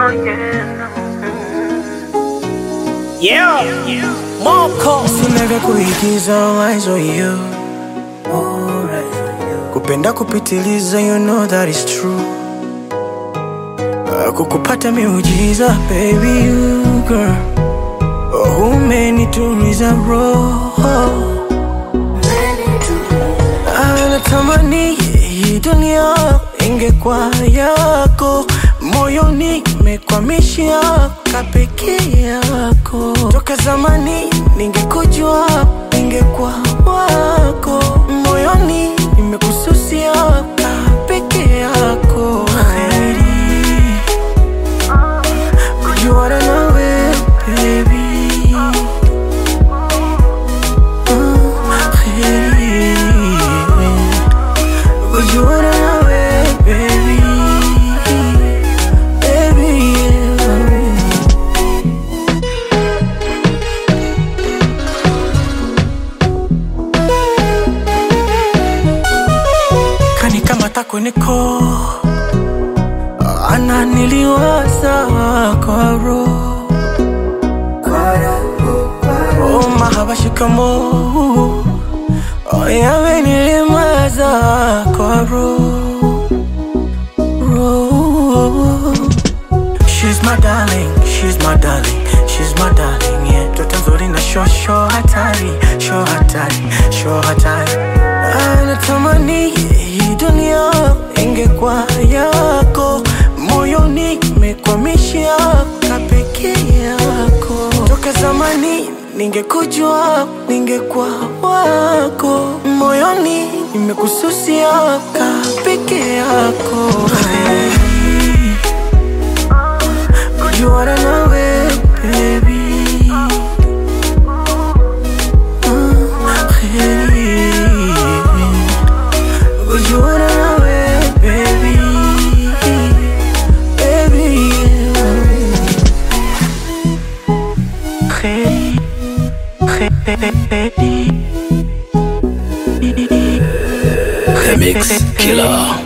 Yeah, Moko. Sina vya kuigiza, eyes on you. Kupenda kupitiliza, you know that is true. Kukupata miujiza, baby you girl. Umenituliza roho. Natamani hii dunia ingekuwa yako. Moyoni nimekwamishia peke yako. Toka zamani ningekujua, ningekuwa wako. Moyoni nimekususia peke yako. Kujuana nawe baby. Kujuana nawe baby. Tako niko ananiliwaza kwa roho. Oh mahaba shikamo. Oh yawe nilimaza kwa roho. She's my darling, she's my darling, she's my darling, yeah. Toto nzuri na show hatari, show hatari, show hatari. Natamani hii dunia ingekuwa yako. Moyoni nimekwamishia peke yako. Toka zamani ningekujua, ningekuwa wako. Moyoni nimekususia peke yako. Kujuana nawe baby. Kujuana nawe baby. Baby Remix Killer.